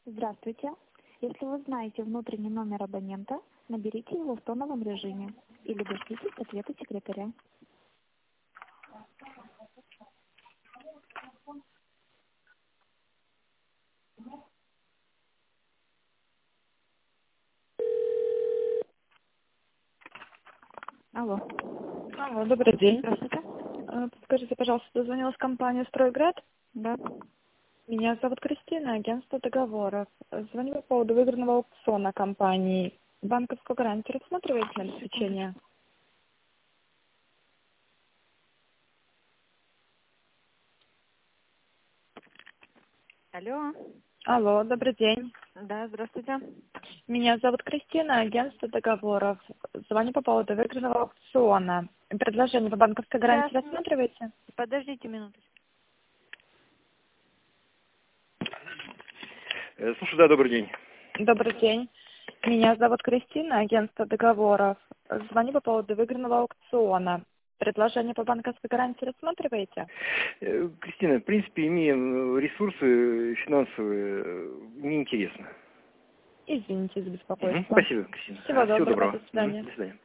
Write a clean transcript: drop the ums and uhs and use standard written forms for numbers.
Здравствуйте. Если вы знаете внутренний номер абонента, наберите его в тоновом режиме или дождитесь ответа секретаря. Алло. Алло, добрый день. Здравствуйте. Подскажите, пожалуйста, дозвонилась компания «Стройград». Да. Меня зовут Кристина, агентство договоров. Звоню по поводу выигранного аукциона компании. Банковскую гарантию рассматриваете на обеспечение? Алло. Алло, добрый день. Да, здравствуйте. Меня зовут Кристина, агентство договоров. Звоню по поводу выигранного аукциона. Предложение по банковской гарантии Сейчас, рассматриваете? подождите минуточку. Слушай, да, добрый день. Добрый день. Меня зовут Кристина, агентство договоров. Звоню по поводу выигранного аукциона. Предложение по банковской гарантии рассматриваете? Кристина, в принципе, имеем ресурсы финансовые, неинтересно. Извините за беспокойство. Спасибо, Кристина. Всего доброго, Всего доброго. до свидания. До свидания.